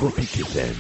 Tropic FM.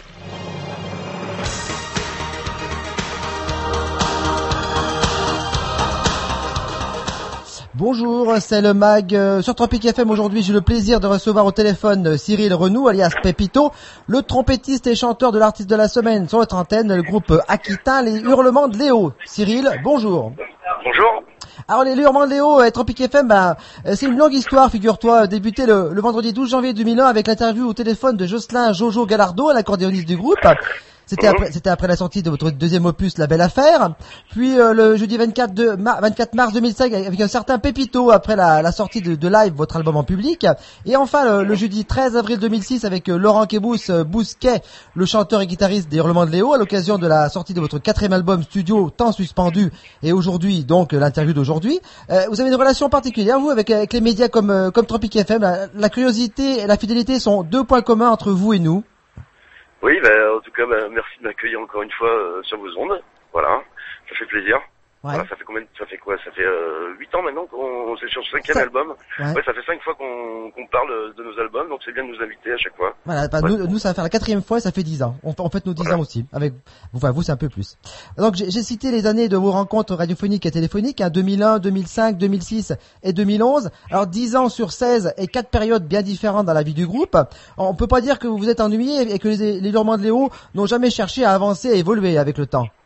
Bonjour, c'est le mag sur Tropic FM. Aujourd'hui, j'ai le plaisir de recevoir au téléphone Cyril Renou, alias Pépito, le trompettiste et chanteur de l'artiste de la semaine sur notre antenne, le groupe Aquitain, les Hurlements de Léo. Cyril, bonjour. Bonjour. Alors les Hurlements de Léo et Tropic FM, c'est une longue histoire, figure-toi, débuté le vendredi 12 janvier 2001 avec l'interview au téléphone de Jocelyn Jojo Gallardo, l'accordéoniste du groupe. C'était après la sortie de votre deuxième opus, La Belle Affaire. Puis le jeudi 24 mars 2005 avec un certain Pépito après la sortie de Live, votre album en public. Et enfin le jeudi 13 avril 2006 avec Laurent Bousquet, le chanteur et guitariste des Hurlements de Léo, à l'occasion de la sortie de votre quatrième album studio, Temps suspendu, et aujourd'hui donc l'interview d'aujourd'hui. Vous avez une relation particulière, vous, avec les médias comme Tropic FM. La curiosité et la fidélité sont deux points communs entre vous et nous. Oui, en tout cas, merci de m'accueillir encore une fois sur vos ondes. Voilà, ça fait plaisir. Ouais. Voilà, ça fait 8 ans maintenant qu'on c'est sur le 5e album. Ouais, ça fait 5 fois qu'on parle de nos albums, donc c'est bien de nous inviter à chaque fois. Voilà, nous ça va faire la 4e fois et ça fait 10 ans. On fait nos 10 ans aussi. Vous c'est un peu plus. Donc j'ai cité les années de vos rencontres radiophoniques et téléphoniques, 2001, 2005, 2006 et 2011. Alors 10 ans sur 16 et 4 périodes bien différentes dans la vie du groupe. On peut pas dire que vous vous êtes ennuyé et que les Hurlements de Léo n'ont jamais cherché à avancer et à évoluer avec le temps.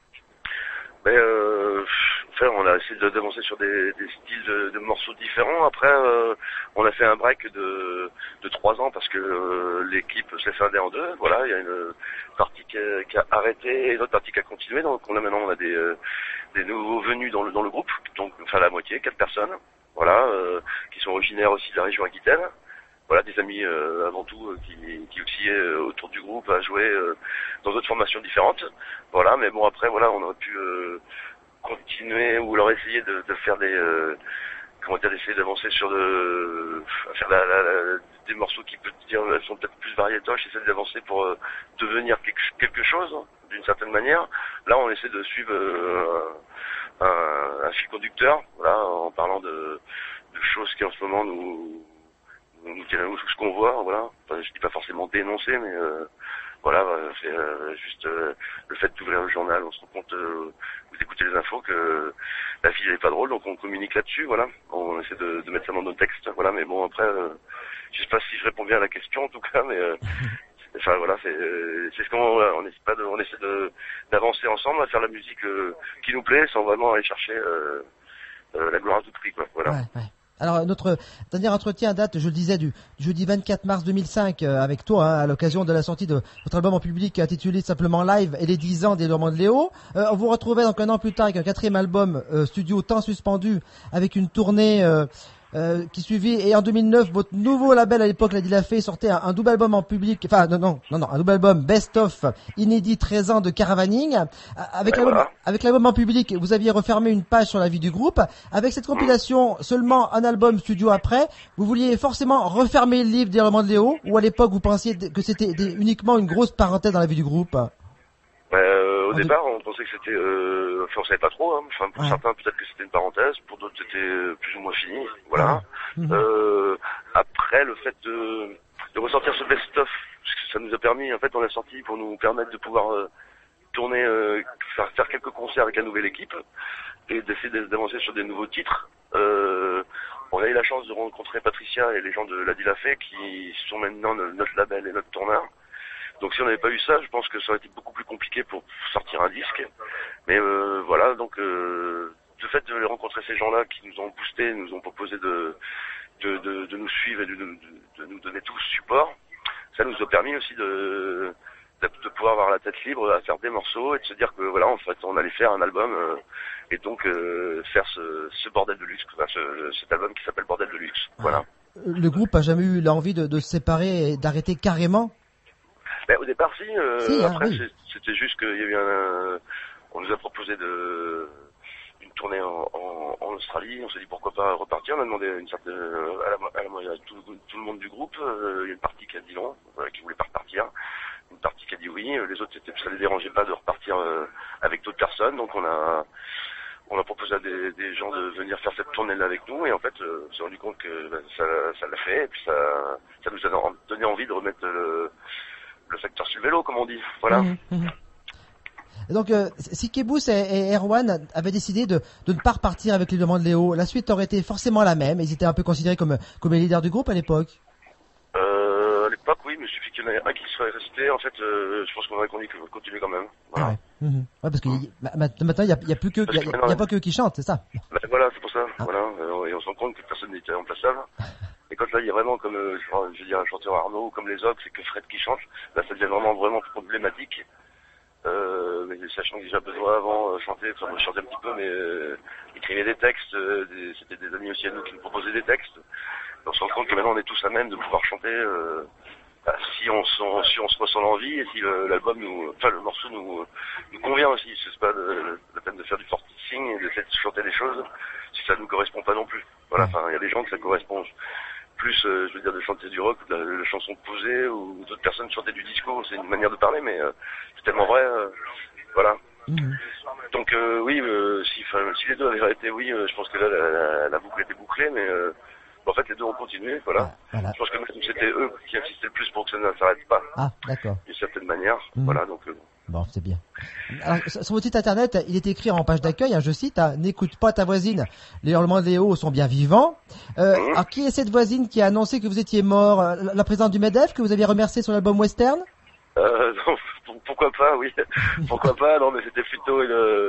On a essayé d'avancer sur des styles de morceaux différents. Après, on a fait un break de 3 ans parce que l'équipe s'est scindée en deux. Voilà, il y a une partie qui a arrêté et une autre partie qui a continué. Donc on a des nouveaux venus dans le groupe, donc enfin la moitié, 4 personnes. Voilà, qui sont originaires aussi de la région Aquitaine. Voilà, des amis avant tout qui aussi autour du groupe à jouer dans d'autres formations différentes. Voilà, mais bon après voilà, on aurait pu continuer ou leur essayer de faire d'essayer d'avancer sur faire des morceaux qui peut dire sont peut-être plus variétoches, essayer d'avancer pour devenir quelque chose d'une certaine manière. Là, on essaie de suivre un fil conducteur, voilà, en parlant de choses qui en ce moment nous tiennent à nous, ce qu'on voit, voilà. Enfin, je dis pas forcément dénoncer, mais voilà, c'est juste le fait d'ouvrir le journal, on se rend compte, vous écoutez les infos, que la vie elle est pas drôle, donc on communique là-dessus, voilà. On essaie de mettre ça dans nos textes, voilà. Mais bon, après, je sais pas si je réponds bien à la question, en tout cas, mais enfin voilà, c'est ce qu'on, voilà, on essaie d'avancer ensemble, à faire la musique qui nous plaît, sans vraiment aller chercher la gloire à tout prix, quoi. Voilà. Ouais. Alors notre dernier entretien date, je le disais, du jeudi 24 mars 2005 avec toi, à l'occasion de la sortie de votre album en public intitulé simplement Live et les 10 ans des Hurlements de Léo. On vous retrouvait donc un an plus tard avec un 4e album studio Temps suspendu, avec une tournée qui suivit, et en 2009 votre nouveau label à l'époque, La Dilafé, sortait un double album en public, enfin non, un double album Best of inédit 13 ans de Caravaning. Avec l'album en public, vous aviez refermé une page sur la vie du groupe. Avec cette compilation, seulement un album studio après, vous vouliez forcément refermer le livre des Hurlements de Léo, ou à l'époque vous pensiez que c'était uniquement une grosse parenthèse dans la vie du groupe? Au départ, on pensait que c'était, on savait pas trop, hein. Enfin, pour certains, peut-être que c'était une parenthèse, pour d'autres, c'était plus ou moins fini, voilà. Après, le fait de ressortir ce best-of, ça nous a permis, en fait, on l'a sorti pour nous permettre de pouvoir tourner, faire quelques concerts avec la nouvelle équipe, et d'essayer d'avancer sur des nouveaux titres. On a eu la chance de rencontrer Patricia et les gens de La Dilafé, qui sont maintenant notre label et notre tourneur. Donc si on n'avait pas eu ça, je pense que ça aurait été beaucoup plus compliqué pour sortir un disque. Mais voilà, donc le fait de rencontrer ces gens-là qui nous ont boosté, nous ont proposé de nous suivre et de nous donner tout ce support, ça nous a permis aussi de pouvoir avoir la tête libre à faire des morceaux et de se dire que voilà, en fait, on allait faire un album et donc faire ce bordel de luxe, enfin, cet album qui s'appelle Bordel de luxe. Voilà. Le groupe a jamais eu l'envie de se séparer et d'arrêter carrément? Au départ, si. Après, oui. C'était juste qu'il y a eu on nous a proposé une tournée en Australie. On s'est dit pourquoi pas repartir. On a demandé à tout le monde du groupe. Il y a une partie qui a dit non, qui voulait pas repartir. Une partie qui a dit oui. Les autres, ça les dérangeait pas de repartir avec d'autres personnes. Donc on a proposé à des gens de venir faire cette tournée-là avec nous. Et en fait, on s'est rendu compte que ça l'a fait. Et puis ça nous a donné envie de remettre le facteur sur le vélo, comme on dit. Voilà. Et donc, si Kebous et Erwan avaient décidé de ne pas repartir avec les demandes Léo, la suite aurait été forcément la même. Ils étaient un peu considérés comme les leaders du groupe à l'époque. À l'époque, oui, mais il suffit qu'il y en ait un qui serait resté. En fait, je pense qu'on aurait continué quand même. Voilà. Ah ouais. Ouais, parce que maintenant, il y a plus que, il y a pas que eux qui chantent, c'est ça. Ben voilà, c'est pour ça. Voilà. Et on se rend compte que personne n'était remplaçable. Et quand là, il y a vraiment, comme, je veux dire, un chanteur Arnaud, comme les autres, c'est que Fred qui chante, là, ça devient vraiment problématique. Mais sachant que j'ai déjà besoin avant chanter, enfin, je chantais un petit peu, mais écrivait des textes, c'était des amis aussi à nous qui nous proposaient des textes. Et on se rend compte que maintenant on est tous à même de pouvoir chanter si on se ressent l'envie et si l'album le morceau nous convient aussi. C'est pas la peine de faire du forcing et d'essayer de chanter des choses si ça nous correspond pas non plus. Voilà, enfin il y a des gens que ça correspond plus, je veux dire, de chanter du rock, ou de la chanson posée, ou d'autres personnes chanter du disco, c'est une manière de parler, mais c'est tellement vrai, voilà. Donc oui, si les deux avaient arrêté, oui, je pense que là la boucle était bouclée, mais en fait les deux ont continué, voilà. Je pense que c'était eux qui insistaient le plus pour que ça ne s'arrête pas. Ah, d'accord. D'une certaine manière, voilà, donc... Bon, c'est bien. Alors, sur votre site internet, il est écrit en page d'accueil, je cite, n'écoute pas ta voisine, les hurlements de Léo sont bien vivants. Alors, qui est cette voisine qui a annoncé que vous étiez mort? La présidente du MEDEF, que vous aviez remercié sur l'album Western? Non, pourquoi pas, oui. Pourquoi pas, non, mais c'était plutôt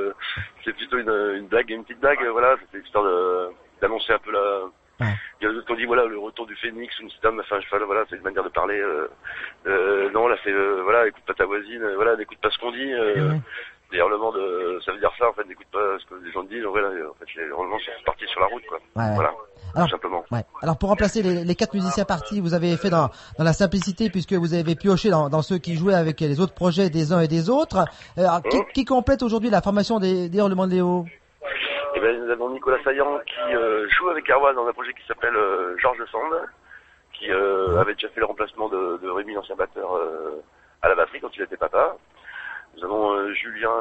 une blague, une petite blague, voilà, c'était histoire d'annoncer un peu il y a d'autres qui ont dit, voilà, le retour du Phénix, une petite dame, enfin, voilà, c'est une manière de parler, non, là, c'est, voilà, écoute pas ta voisine, voilà, n'écoute pas ce qu'on dit, les hurlements ça veut dire ça, en fait, n'écoute pas ce que les gens disent, voilà, en fait, les hurlements sont partis sur la route, quoi. Voilà. Alors, tout simplement. Alors, pour remplacer les 4 musiciens partis, vous avez fait dans la simplicité, puisque vous avez pioché dans ceux qui jouaient avec les autres projets des uns et des autres. Alors, qui complète aujourd'hui la formation des hurlements de Léo? Eh ben, nous avons Nicolas Saillant qui joue avec Erwan dans un projet qui s'appelle Georges Sand, qui avait déjà fait le remplacement de Rémi, l'ancien batteur, à la batterie quand il était papa. Nous avons Julien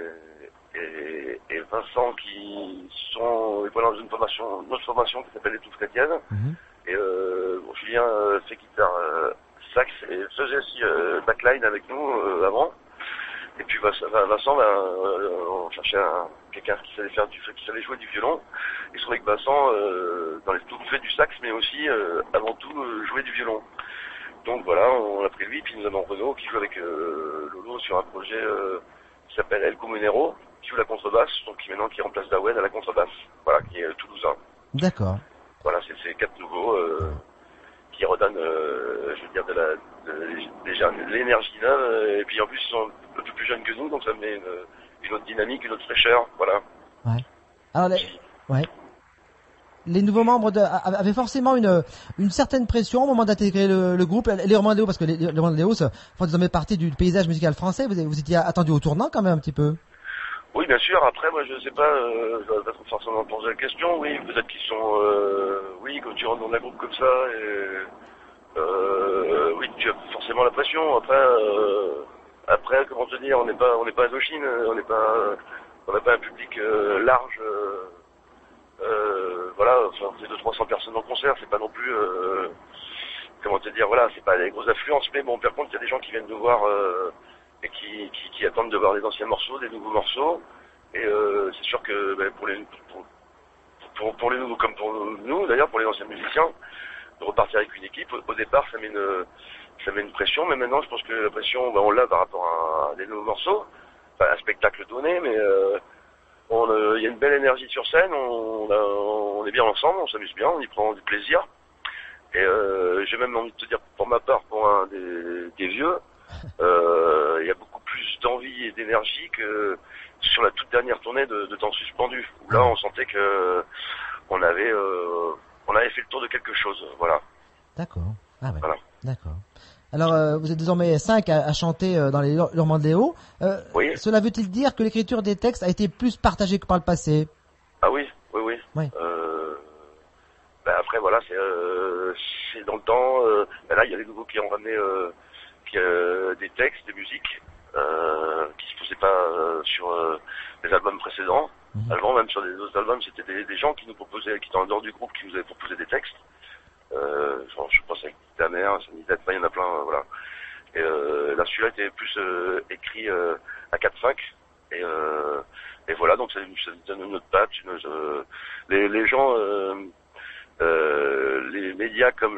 et Vincent qui sont dans une autre formation qui s'appelle Les Touffes Chrétiennes. Et Julien fait guitare, sax et faisait aussi backline avec nous avant. Et puis Vincent, on cherchait quelqu'un qui savait jouer du violon. Il se trouvait que Vincent, dans les tout fait du sax, mais aussi avant tout jouer du violon. Donc voilà, on a pris lui, puis nous avons Renaud qui joue avec Lolo sur un projet qui s'appelle El Comunero, qui joue la contrebasse, donc qui remplace Dawen à la contrebasse, voilà, qui est toulousain. D'accord. Voilà, c'est ces 4 nouveaux qui redonnent, je veux dire, déjà de l'énergie neuve, et puis en plus ils sont un peu plus jeunes que nous, donc ça met une autre dynamique, une autre fraîcheur, voilà. Ouais. Alors les nouveaux membres avaient forcément une certaine pression au moment d'intégrer le groupe, les hurlements de Léo, parce que les hurlements de Léo font désormais partie du paysage musical français. Vous étiez attendu au tournant quand même un petit peu. Oui, bien sûr. Après, moi, je sais pas, je vais pas forcément poser la question. Oui, peut-être qu'ils sont, oui, quand tu rentres dans un groupe comme ça, oui, tu as forcément la pression. Après, comment te dire, on n'est pas Indochine, on n'a pas un public large. Voilà, enfin, on fait 200-300 personnes en concert, c'est pas non plus, comment te dire, voilà, c'est pas des grosses affluences, mais bon, par contre, il y a des gens qui viennent nous voir et qui attendent de voir des anciens morceaux, des nouveaux morceaux, et c'est sûr que pour les nouveaux comme pour nous, d'ailleurs, pour les anciens musiciens, de repartir avec une équipe, au départ, ça met une pression, mais maintenant, je pense que la pression, on l'a par rapport à des nouveaux morceaux, enfin, un spectacle donné, mais il y a une belle énergie sur scène, on est bien ensemble, on s'amuse bien, on y prend du plaisir. Et j'ai même envie de te dire, pour ma part, pour un des vieux, il y a beaucoup plus d'envie et d'énergie que sur la toute dernière tournée de Temps Suspendu, où là on sentait que on avait fait le tour de quelque chose, voilà. D'accord. Ah ouais. Voilà. D'accord. Alors, vous êtes désormais 5 à chanter dans les hurlements de Léo. Oui. Cela veut-il dire que l'écriture des textes a été plus partagée que par le passé? Ah oui. Oui. Après, voilà, c'est dans le temps. Là, il y a les nouveaux qui ont ramené des textes, des musiques qui se faisaient pas sur les albums précédents. Avant, même sur des autres albums, c'était des gens qui nous proposaient, qui étaient en dehors du groupe, qui nous avaient proposé des textes. Je pense avec ta mère, il y en a plein, voilà. Et là celui-là était plus écrit à 4/5 et voilà, donc ça nous donne une autre patte. Les gens, les médias comme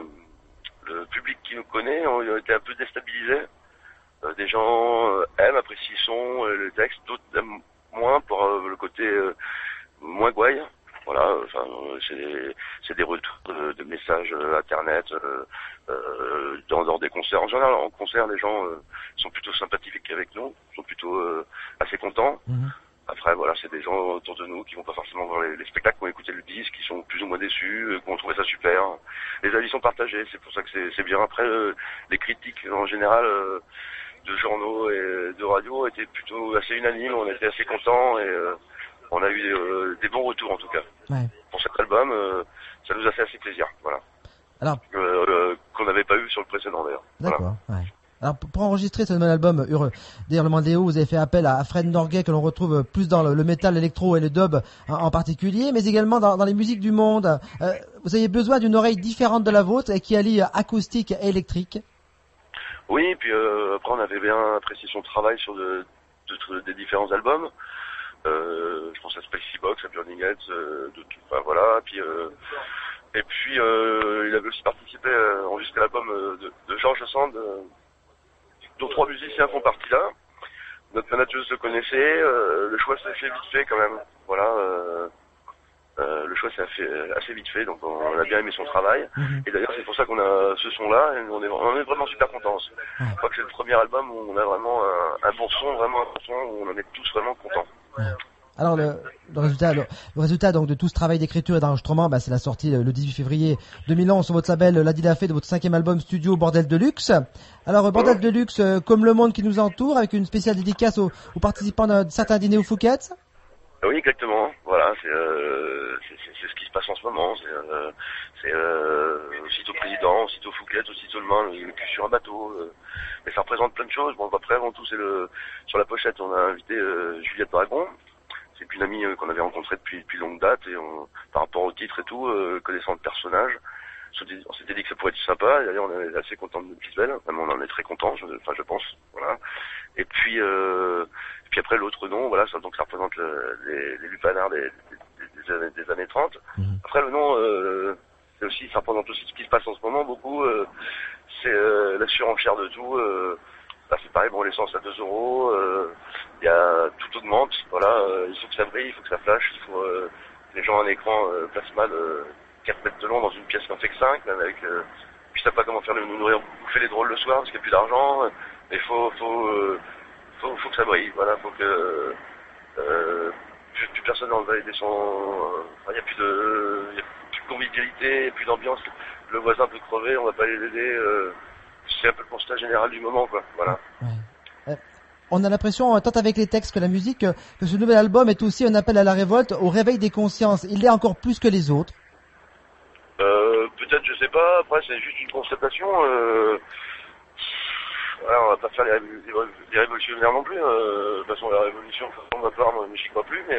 le public qui nous connaît ont été un peu déstabilisés. Des gens aiment, apprécient le son, le texte, d'autres aiment moins pour le côté moins gouaille. Voilà, enfin, c'est des retours de messages internet, dans des concerts. En général, en concert, les gens sont plutôt sympathiques avec nous, sont plutôt assez contents. Mmh. Après, voilà, c'est des gens autour de nous qui vont pas forcément voir les spectacles, qui ont écouté le disque, qui sont plus ou moins déçus, qui ont trouvé ça super. Les avis sont partagés, c'est pour ça que c'est bien. Après, les critiques en général de journaux et de radio étaient plutôt assez unanimes. On était assez contents et on a eu des bons retours en tout cas. Ouais. Pour cet album, ça nous a fait assez plaisir, voilà. Alors, qu'on n'avait pas eu sur le précédent d'ailleurs. D'accord. Voilà. Ouais. Alors pour enregistrer ce nouvel album, d'ailleurs le Mandéo, vous avez fait appel à Fred Norgay que l'on retrouve plus dans le métal, l'électro et le dub en particulier, mais également dans les musiques du monde. Vous avez besoin d'une oreille différente de la vôtre et qui allie acoustique et électrique. Oui, puis après on avait bien apprécié son travail sur des différents albums. Je pense à Spicy Box, à Burning Heads, enfin voilà. Et puis il avait aussi participé à enregistrer l'album de George Sand, dont 3 musiciens font partie là. Notre manageuse le connaissait, le choix s'est fait vite fait quand même. Voilà, le choix s'est fait assez vite fait, donc on a bien aimé son travail. Et d'ailleurs c'est pour ça qu'on a ce son-là, et on est vraiment super contents. Je crois que c'est le premier album où on a vraiment un bon son, vraiment un bon son, où on en est tous vraiment contents. Alors le résultat donc de tout ce travail d'écriture et d'enregistrement, c'est la sortie le 18 février 2011 sur votre label La Dilafé de votre 5e album studio Bordel de Luxe. Alors Bordel de Luxe, comme le monde qui nous entoure, avec une spéciale dédicace aux participants de certains dîners au Fouquet's. Oui, exactement. Voilà, c'est ce qui se passe en ce moment. C'est aussitôt président, aussitôt Fouquet, aussitôt le main, le cul sur un bateau. Mais ça représente plein de choses. Bon, après, avant tout, sur la pochette, on a invité Juliette Dragon. C'est une amie qu'on avait rencontrée depuis longue date et par rapport au titre et tout, connaissant le personnage, on s'était dit que ça pourrait être sympa. Et d'ailleurs, on est assez content de notre visuel. Même on en est très content, je pense. Voilà. Et puis après l'autre nom, voilà, ça représente les lupanards des années 30. Après le nom, ça représente aussi ce qui se passe en ce moment beaucoup. C'est la surenchère de tout. C'est pareil, bon, l'essence à 2 €, tout augmente, voilà, il faut que ça brille, il faut que ça flash, il faut les gens un écran plasma de 4 mètres de long dans une pièce qui en fait que 5, même avec puis je sais pas comment faire nous nourrir, bouffer les drôles le soir parce qu'il n'y a plus d'argent, mais faut que ça brille, voilà, faut que plus personne dans le Vallée des Sons, il n'y a plus de convivialité, il n'y a plus d'ambiance, le voisin peut crever, on va pas les aider, c'est un peu le constat général du moment, quoi. Voilà. Ouais. On a l'impression, tant avec les textes que la musique, que ce nouvel album est aussi un appel à la révolte, au réveil des consciences. Il l'est encore plus que les autres. Peut-être, je sais pas. Après, c'est juste une constatation. Voilà, on va pas faire les révolutionnaires non plus. De toute façon, la révolution, on va pas, mais j'y crois plus. Mais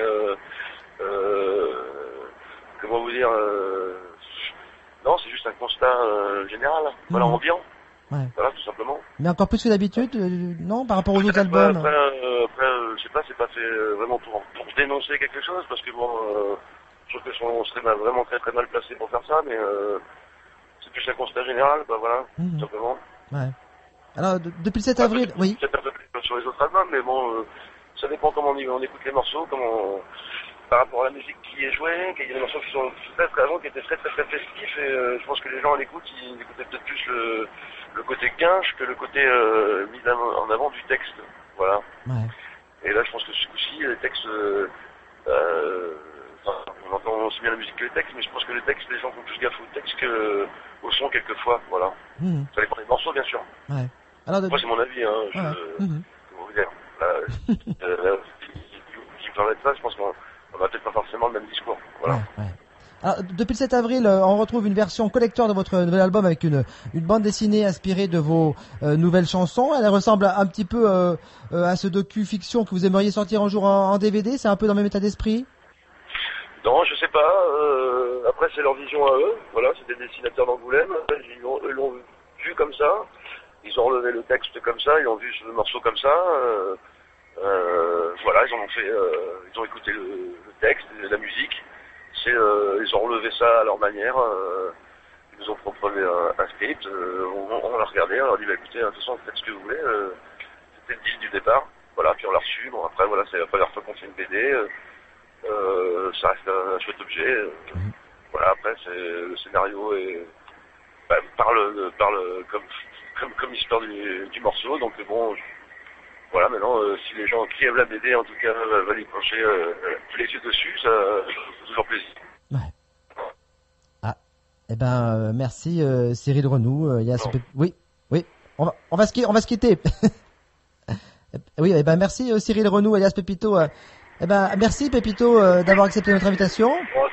comment vous dire non, c'est juste un constat général. Voilà, ambiant. Ouais. Voilà, tout simplement. Mais encore plus que d'habitude, non, par rapport aux autres albums. Après, je sais pas, c'est pas fait vraiment pour dénoncer quelque chose, parce que bon, je trouve qu'on serait vraiment très très mal placé pour faire ça, mais c'est plus un constat général, voilà, tout simplement. Ouais. Alors, depuis le 7 avril, oui. Peut-être un peu plus sur les autres albums, mais bon, ça dépend comment on écoute les morceaux, par rapport à la musique qui est jouée, qu'il y a des morceaux qui sont qui étaient très très très festifs, et je pense que les gens à l'écoute, ils écoutaient peut-être plus le côté guinche que le côté mis en avant du texte, voilà. Ouais. Et là, je pense que ce coup-ci, les textes, on entend aussi bien la musique que les textes, mais je pense que les textes, les gens font plus gaffe au texte qu'au son quelquefois, voilà. Ça dépend des morceaux, bien sûr. Ouais. Alors, moi, c'est mon avis, comment vous dire. Si vous permettez ça, je pense qu'on n'a peut-être pas forcément le même discours, voilà. Ouais. Alors, depuis le 7 avril, on retrouve une version collector de votre nouvel album avec une bande dessinée inspirée de vos nouvelles chansons. Elle ressemble un petit peu à ce docu-fiction que vous aimeriez sortir un jour en DVD. C'est un peu dans le même état d'esprit? Non, je sais pas. Après, c'est leur vision à eux. Voilà, c'est des dessinateurs d'Angoulême. Eux l'ont vu comme ça. ils ont relevé le texte comme ça, ils ont vu le morceau comme ça. Voilà, ils ont écouté le texte, la musique. Ils ont relevé ça à leur manière. Ils nous ont proposé un script. On l'a regardé, on leur a dit, écoutez, de toute façon, faites ce que vous voulez. C'était le deal du départ. Voilà, puis on l'a reçu. Bon, après, voilà, c'est la première fois qu'on fait une BD. Ça reste un chouette objet. Voilà, après, le scénario parle comme histoire du morceau. Donc bon, voilà, maintenant, si les gens qui aiment la BD, en tout cas, veulent y pencher les yeux dessus, ça fait toujours plaisir. Ouais. Ah, eh ben, merci Cyril Renou. Oui, on va se quitter. Oui, eh ben merci Cyril Renou, alias Pépito. Eh ben merci Pépito d'avoir accepté notre invitation.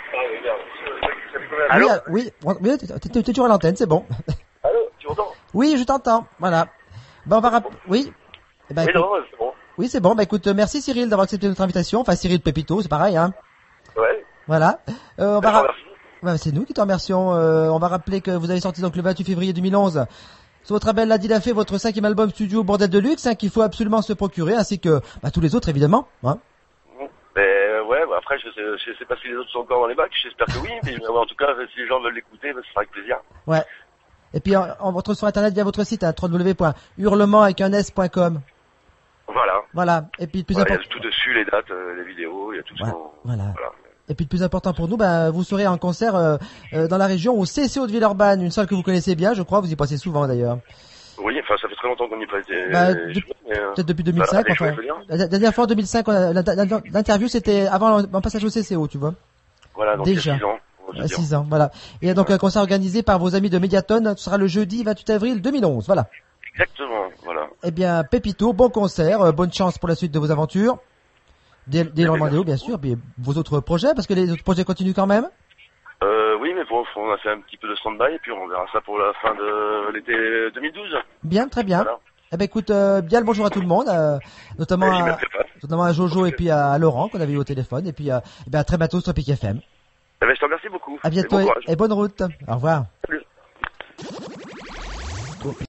Allô? Oui, t'es toujours à l'antenne, c'est bon. Allô, tu m'entends? Oui, je t'entends. Voilà. Ben on va oui. Eh ben, oui, non, c'est bon. Oui, c'est bon. Bah écoute, merci Cyril d'avoir accepté notre invitation. Enfin Cyril Pépito, c'est pareil, hein. Ouais. Voilà. Merci. C'est nous qui te remercions. On va rappeler que vous avez sorti donc le 28 février 2011 sur votre label La Dilafé, votre 5e album studio Bordel de Luxe, qu'il faut absolument se procurer, ainsi que tous les autres évidemment. Hein. Mais ouais, après je sais pas si les autres sont encore dans les bacs, j'espère que oui, mais en tout cas si les gens veulent l'écouter, ce sera avec plaisir. Ouais. Et puis on retrouve sur internet via votre site www.hurlement.com. Voilà. Et puis le plus important. Il y a tout dessus, les dates, les vidéos, il y a tout ça. Voilà. Et puis le plus important pour nous, vous serez en concert dans la région au CCO de Villeurbanne, une salle que vous connaissez bien, je crois, vous y passez souvent d'ailleurs. Oui, enfin ça fait très longtemps qu'on n'y a pas été. Peut-être depuis 2005. La dernière fois en 2005, l'interview c'était avant mon passage au CCO, tu vois. Voilà, donc déjà. 6 ans. 6 ans, voilà. Et donc un concert organisé par vos amis de Mediaton, ce sera le jeudi 28 avril 2011, voilà. Exactement, voilà. Eh bien, Pépito, bon concert, bonne chance pour la suite de vos aventures. Des Normandéo, bien sûr, puis vos autres projets, parce que les autres projets continuent quand même. Oui, mais bon, on a fait un petit peu de stand-by, et puis on verra ça pour la fin de l'été 2012. Bien, très bien. Voilà. Eh ben écoute, bien le bonjour à tout le monde, notamment à Jojo et puis à Laurent qu'on avait eu au téléphone, et puis à très bientôt sur Pic FM. Eh ben, je te remercie beaucoup. À bientôt et bonne route. Au revoir. Salut.